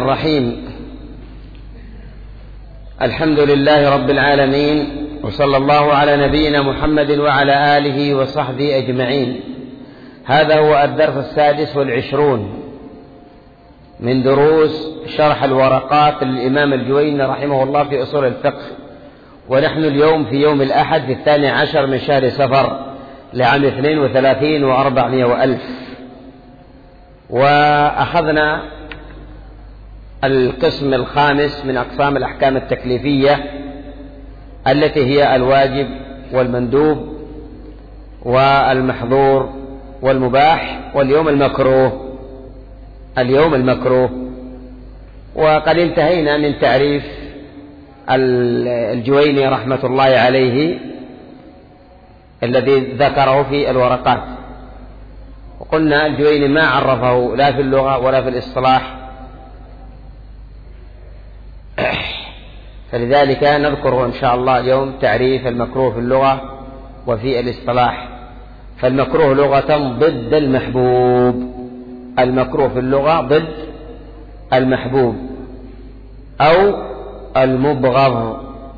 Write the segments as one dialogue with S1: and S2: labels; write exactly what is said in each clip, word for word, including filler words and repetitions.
S1: الرحيم. الحمد لله رب العالمين، وصلى الله على نبينا محمد وعلى آله وصحبه أجمعين. هذا هو الدرس السادس والعشرون من دروس شرح الورقات للإمام الجويني رحمه الله في أصول الفقه، ونحن اليوم في يوم الأحد في الثاني عشر من شهر سفر لعام اثنين وثلاثين وأربعمائة وألف. وأخذنا القسم الخامس من أقسام الأحكام التكليفية التي هي الواجب والمندوب والمحظور والمباح، واليوم المكروه. اليوم المكروه وقد انتهينا من تعريف الجويني رحمة الله عليه الذي ذكره في الورقات، وقلنا الجويني ما عرفه لا في اللغة ولا في الاصطلاح، فلذلك نذكره إن شاء الله اليوم تعريف المكروه في اللغة وفي الاصطلاح. فالمكروه لغة ضد المحبوب، المكروه في اللغة ضد المحبوب أو المبغض.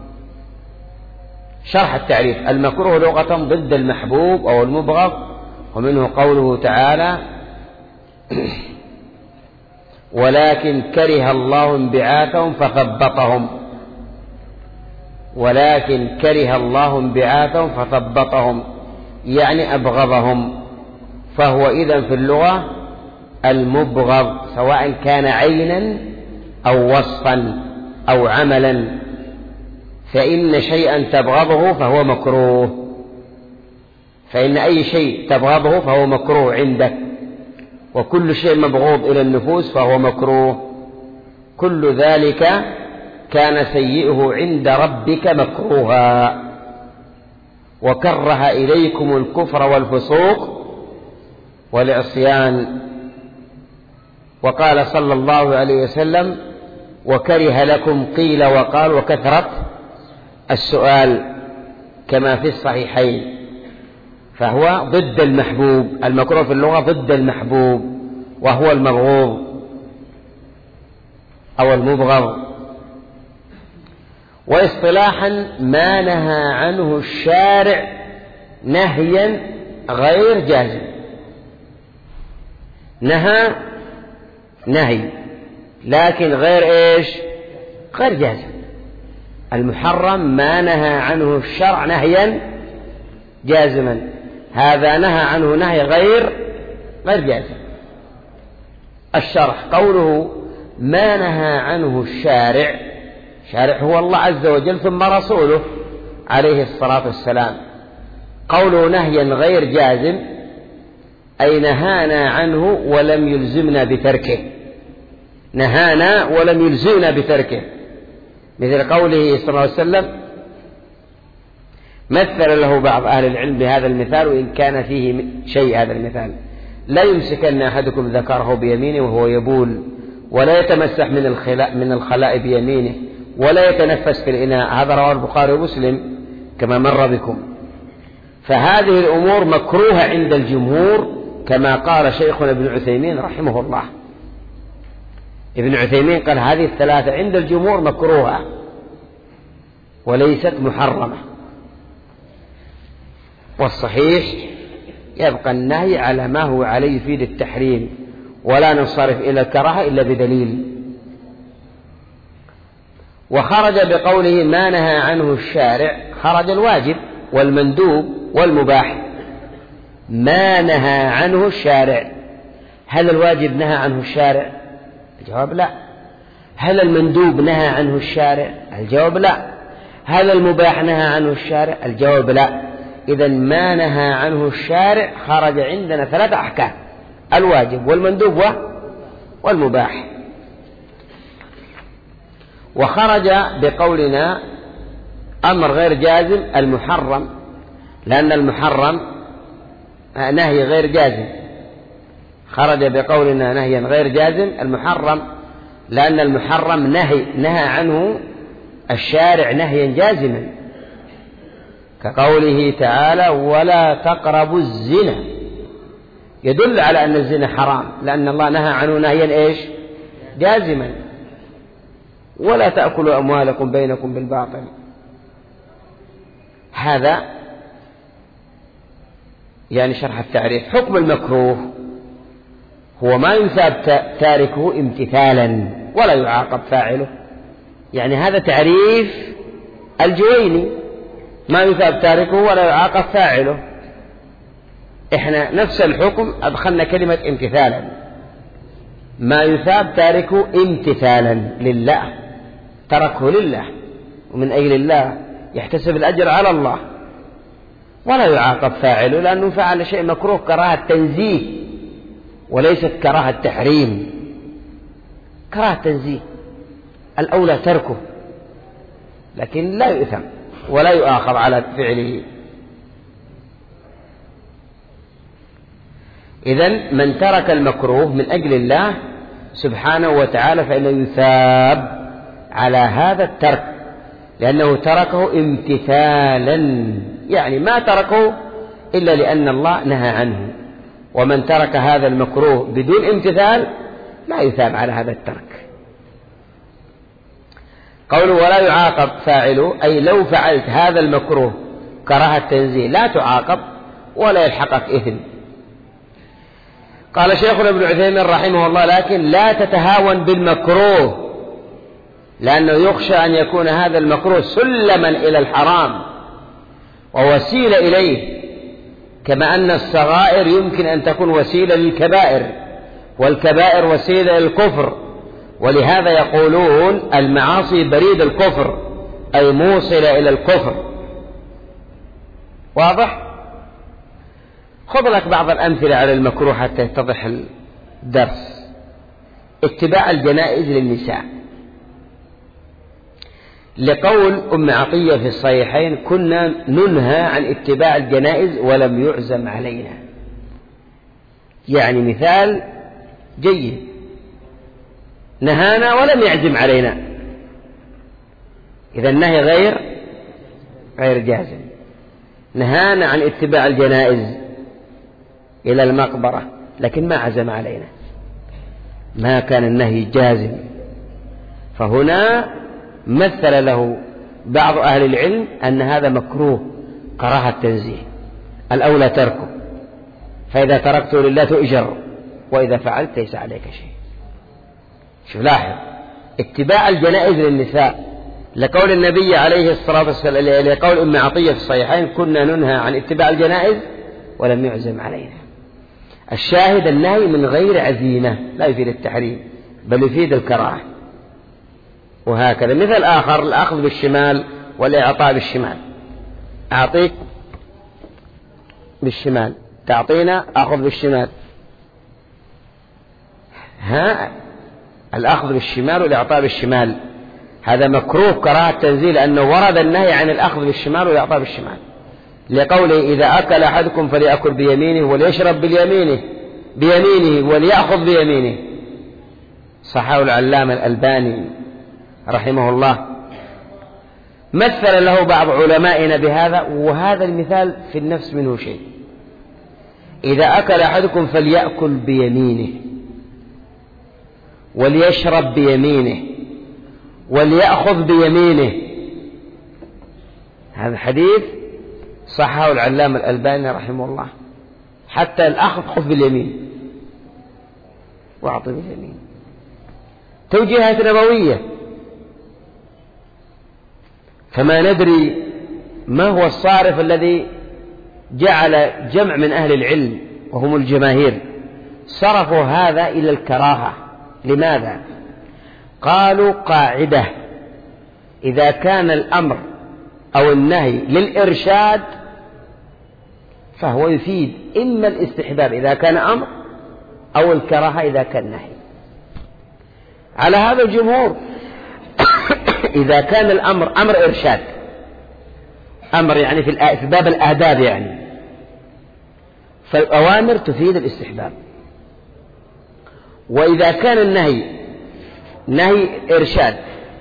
S1: شرح التعريف: المكروه لغة ضد المحبوب أو المبغض، ومنه قوله تعالى: ولكن كره الله انبعاثهم فثبطهم. ولكن كره الله انبعاثهم فثبطهم يعني أبغضهم، فهو إذن في اللغة المبغض، سواء كان عينا أو وصفا أو عملا. فإن شيئا تبغضه فهو مكروه، فإن أي شيء تبغضه فهو مكروه عندك، وكل شيء مبغوض إلى النفوس فهو مكروه. كل ذلك كان سيئه عند ربك مكروها، وكره إليكم الكفر والفسوق والعصيان. وقال صلى الله عليه وسلم: وكره لكم قيل وقال وكثرة السؤال، كما في الصحيحين. فهو ضد المحبوب، المكروه في اللغة ضد المحبوب، وهو المبغوض أو المبغض. واصطلاحا ما نهى عنه الشارع نهيا غير جازم. نهى نهي لكن غير ايش؟ غير جازم. المحرم ما نهى عنه الشرع نهيا جازما، هذا نهى عنه نهي غير غير جازم. الشرح: قوله ما نهى عنه الشارع، الشارع هو الله عز وجل ثم رسوله عليه الصلاة والسلام. قوله نهيا غير جازم أي نهانا عنه ولم يلزمنا بتركه، نهانا ولم يلزمنا بتركه، مثل قوله صلى الله عليه وسلم: مثل له بعض أهل العلم بهذا المثال وإن كان فيه شيء هذا المثال: لا يمسكن أحدكم ذكره بيمينه وهو يبول، ولا يتمسح من الخلاء من الخلاء بيمينه، ولا يتنفس في الإناء. هذا رواه البخاري ومسلم كما مر بكم. فهذه الأمور مكروهة عند الجمهور، كما قال شيخنا ابن عثيمين رحمه الله. ابن عثيمين قال هذه الثلاثة عند الجمهور مكروهة وليست محرمة، والصحيح يبقى النهي على ما هو عليه يفيد التحريم، ولا ننصرف إلى الكراهة إلا بدليل. وخرج بقوله ما نهى عنه الشارع، خرج الواجب والمندوب والمباح. ما نهى عنه الشارع، هل الواجب نهى عنه الشارع؟ الجواب لا. هل المندوب نهى عنه الشارع؟ الجواب لا. هل المباح نهى عنه الشارع؟ الجواب لا. إذن ما نهى عنه الشارع خرج عندنا ثلاثة أحكام: الواجب والمندوب والمباح. وخرج بقولنا أمر غير جازم المحرم، لأن المحرم نهي غير جازم. خرج بقولنا نهيا غير جازم المحرم، لأن المحرم نهي نهى عنه الشارع نهيا جازما، كقوله تعالى: ولا تقربوا الزنا. يدل على أن الزنا حرام، لأن الله نهى عنه نهيا إيش؟ جازما. ولا تأكلوا أموالكم بينكم بالباطل. هذا يعني شرح التعريف. حكم المكروه هو ما يثاب تاركه امتثالا ولا يعاقب فاعله. يعني هذا تعريف الجويني، ما يثاب تاركه ولا يعاقب فاعله. احنا نفس الحكم أدخلنا كلمة امتثالا، ما يثاب تاركه امتثالا لله، تركه لله ومن أجل الله، يحتسب الأجر على الله ولا يعاقب فاعله، لأنه فعل شيء مكروه كراهة تنزيه وليست كراهة تحريم. كراهة تنزيه الأولى تركه، لكن لا يؤثم ولا يؤاخذ على فعله. إذن من ترك المكروه من أجل الله سبحانه وتعالى فإنه يثاب على هذا الترك، لأنه تركه امتثالا، يعني ما تركه إلا لأن الله نهى عنه. ومن ترك هذا المكروه بدون امتثال لا يثاب على هذا الترك. قوله ولا يعاقب فاعله، أي لو فعلت هذا المكروه كراهة تنزيه لا تعاقب ولا يلحقك إثم. قال شيخنا ابن عثيمين رحمه الله لكن لا تتهاون بالمكروه، لأنه يخشى أن يكون هذا المكروه سلما إلى الحرام ووسيلة إليه، كما أن الصغائر يمكن أن تكون وسيلة للكبائر، والكبائر وسيلة للكفر. ولهذا يقولون المعاصي بريد الكفر، أي موصلة إلى الكفر. واضح؟ خذ لك بعض الأمثلة على المكروه حتى يتضح الدرس. اتباع الجنائز للنساء، لقول أم عطية في الصحيحين كنا ننهى عن اتباع الجنائز ولم يعزم علينا. يعني مثال جيد، نهانا ولم يعزم علينا، إذا النهي غير غير جازم. نهانا عن اتباع الجنائز إلى المقبرة لكن ما عزم علينا، ما كان النهي جازم. فهنا مثل له بعض أهل العلم أن هذا مكروه كراهة تنزيه، الأولى تركه، فإذا تركته لله تؤجر، وإذا فعلت ليس عليك شيء. شوف لاحظ، اتباع الجنائز للنساء لقول النبي عليه الصلاة والسلام، لقول أم عطية في الصحيحين كنا ننهى عن اتباع الجنائز ولم يعزم علينا. الشاهد النهي من غير عزيمة لا يفيد التحريم بل يفيد الكراهة. وهكذا مثل آخر الأخذ بالشمال والإعطاء بالشمال. أعطيك بالشمال، تعطينا أخذ بالشمال. ها الأخذ بالشمال والإعطاء بالشمال هذا مكروه كراهة تنزيل، لأنه ورد النهي عن الأخذ بالشمال والإعطاء بالشمال، لقوله إذا أكل أحدكم فليأكل بيمينه وليشرب باليمينه بيمينه وليأخذ بيمينه. صححه العلامة الألباني رحمه الله. مثل له بعض علمائنا بهذا، وهذا المثال في النفس منه شيء. إذا أكل أحدكم فليأكل بيمينه وليشرب بيمينه وليأخذ بيمينه. هذا الحديث صححه العلامة الألباني رحمه الله. حتى الأخذ خذ باليمين واعطي باليمين، توجيهات نبوية. فما ندري ما هو الصارف الذي جعل جمع من أهل العلم وهم الجماهير صرفوا هذا إلى الكراهة. لماذا؟ قالوا قاعدة: إذا كان الأمر أو النهي للإرشاد فهو يفيد إما الاستحباب إذا كان أمر أو الكراهة إذا كان نهي. على هذا الجمهور إذا كان الأمر أمر إرشاد، أمر يعني في باب الآداب يعني، فالأوامر تفيد الاستحباب. وإذا كان النهي نهي إرشاد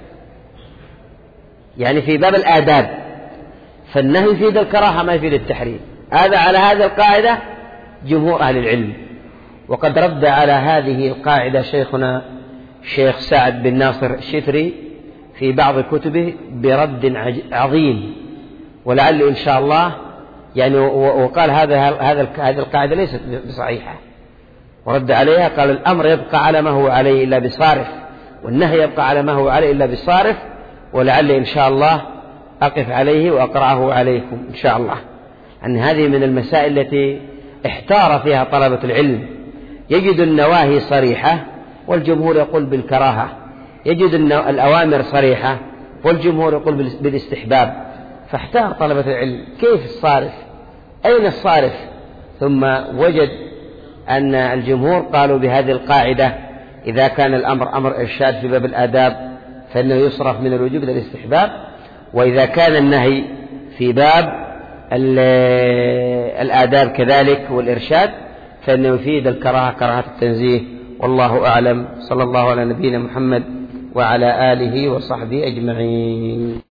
S1: يعني في باب الآداب، فالنهي يفيد الكراهة ما يفيد التحريم. هذا على هذه القاعدة جمهور أهل العلم. وقد رد على هذه القاعدة شيخنا شيخ سعد بن ناصر الشفري في بعض كتبه برد عظيم، ولعل إن شاء الله يعني وقال هذا هذا هذه القاعدة ليست بصحيحة، ورد عليها قال الأمر يبقى على ما هو عليه إلا بصارف، والنهي يبقى على ما هو عليه إلا بصارف، ولعل إن شاء الله أقف عليه وأقرأه عليكم إن شاء الله. أن هذه من المسائل التي احتار فيها طلبة العلم، يجد النواهي صريحة والجمهور يقول بالكراهة، يجد الأوامر صريحة والجمهور يقول بالاستحباب، فاحتار طلبة العلم كيف الصارف، أين الصارف؟ ثم وجد أن الجمهور قالوا بهذه القاعدة: إذا كان الأمر أمر إرشاد في باب الآداب فإنه يصرف من الوجوب إلى الاستحباب، وإذا كان النهي في باب الآداب كذلك والإرشاد فإنه يفيد الكراهة كراهة التنزيه. والله أعلم. صلى الله على نبينا محمد وعلى آله وصحبه أجمعين.